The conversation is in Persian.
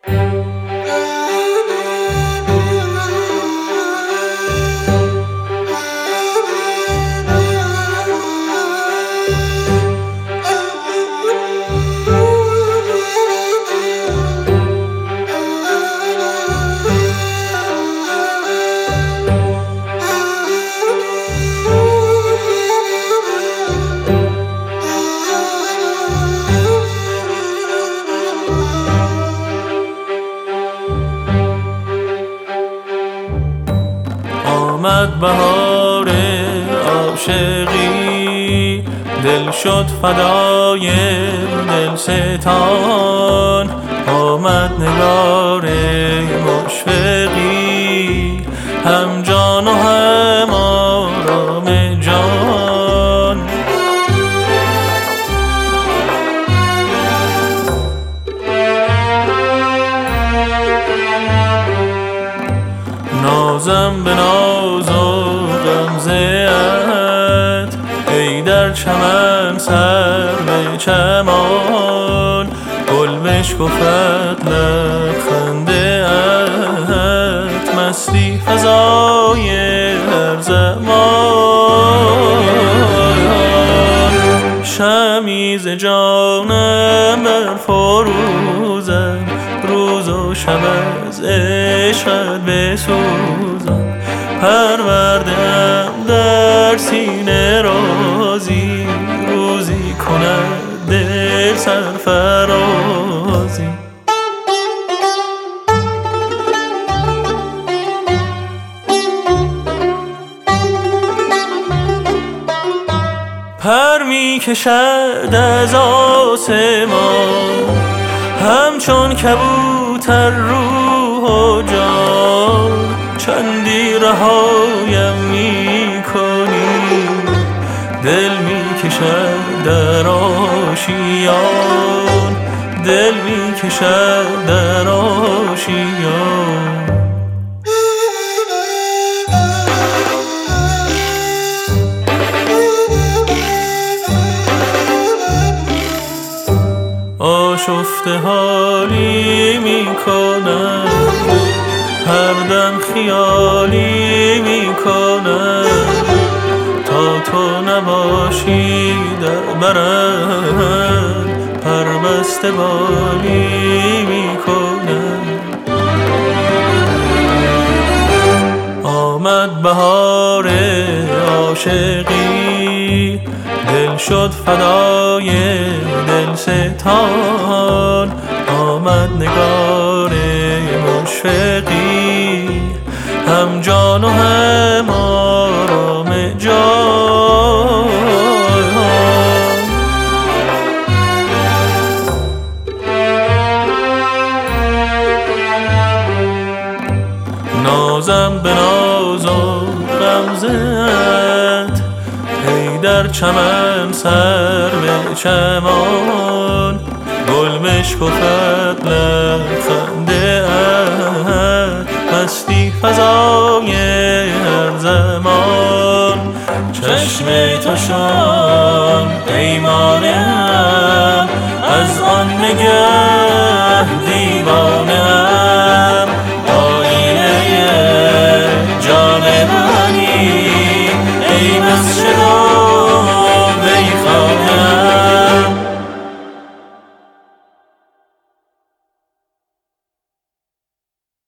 آمد بهار عاشقی، دل شد فدای دلستان. آمد نگار مشفقی، هم جان و هم آرام جان. نازم به ناز و غمزه ات، ای در چمن سر به چمان. گل بشکفد لبخنده ات، مستی فضای هر زمان. شمعی ز جانم برفروزم، روز و شب از عشقت بسوزم. پرورده‌ام در سینه رازی، روزی کند دل سرفرازی. پر می کشد از آسمان، همچون کبوتر روح و جان. چندی رهایم می کنی، دل می کشد در آشیان، دل می کشد در آشیان. آشفته حالی می کنم، هر دم خیالی می کنم. تا تو نباشی در برم، پربسته بالی می کنم. آمد بهار عاشقی، دل شد فدای دلستان. آمد نگار مشفقی، هم جان و هم آرام جان. نازم به ناز و غمزه ات، ای در چمن سر به چمان. گل بشکفد لبخنده ات، مستی فضای هر زمان. چشم تو شد پیمانه‌ام از آن نگه